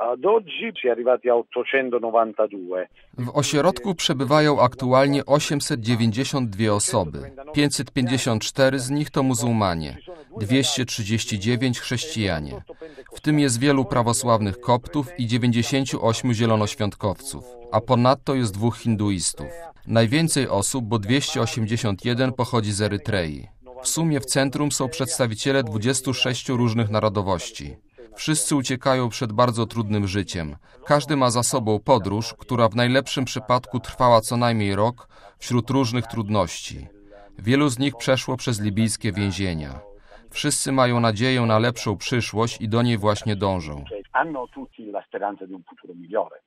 W ośrodku przebywają aktualnie 892 osoby. 554 z nich to muzułmanie, 239 chrześcijanie. W tym jest wielu prawosławnych koptów i 98 zielonoświątkowców, a ponadto jest 2 hinduistów. Najwięcej osób, bo 281 pochodzi z Erytrei. W sumie w centrum są przedstawiciele 26 różnych narodowości. Wszyscy uciekają przed bardzo trudnym życiem. Każdy ma za sobą podróż, która w najlepszym przypadku trwała co najmniej rok wśród różnych trudności. Wielu z nich przeszło przez libijskie więzienia. Wszyscy mają nadzieję na lepszą przyszłość i do niej właśnie dążą.